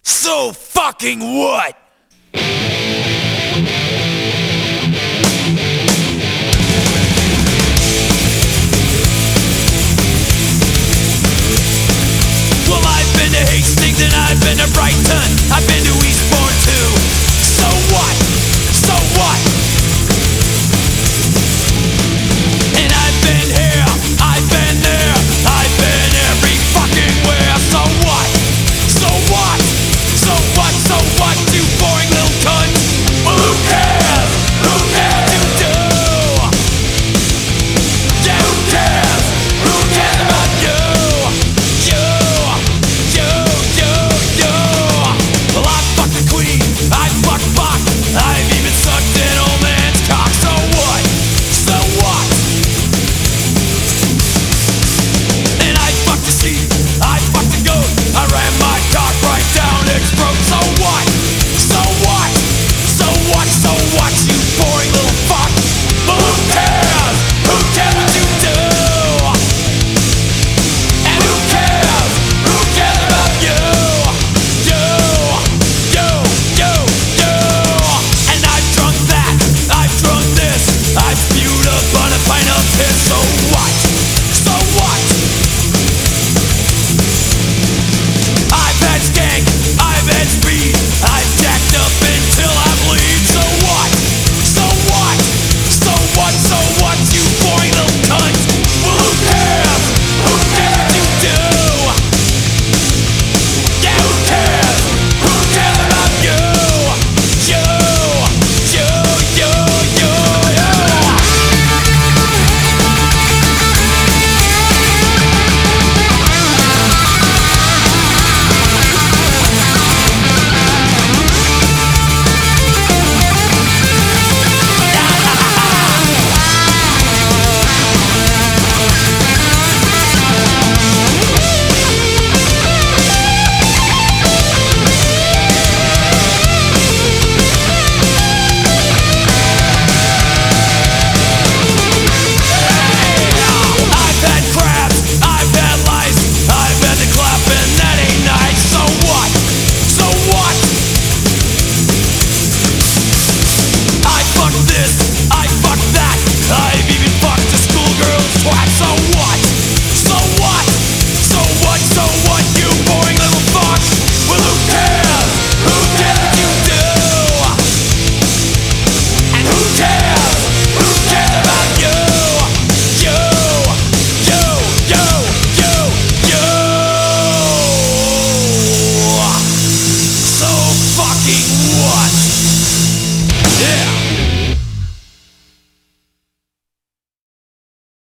So fucking what? Well, I've been to Hastings and I've been to Brighton. I've been to Eastbourne too. So what? So what? And I've been here, I've been there, I've been every fucking where. So what? So what? So what? So what? You boring little cunt. Well, who cares? Who cares? You do. Yeah, who cares? Who cares about you? Well, I fucked the queen, I fucked Bach, I've even sucked an old man's cock. So what? So what? And I fucked the sheep, I fucked the goat, I ran my cock right down its throat. So what? So what? So what? So what? You boring little fuck. Well, who cares? Who cares what you do? And who cares? Who cares about you? And I've drunk that, I've drunk this, I've spewed upon a pint of piss. So what? So what? I've had skank, I've had speed, I've jacked up until I bleed. So what? So what? So what? So what? You boring little cunt. Well, who cares? Who cares what you do? Yeah, who cares? Who cares about you? Fucking what?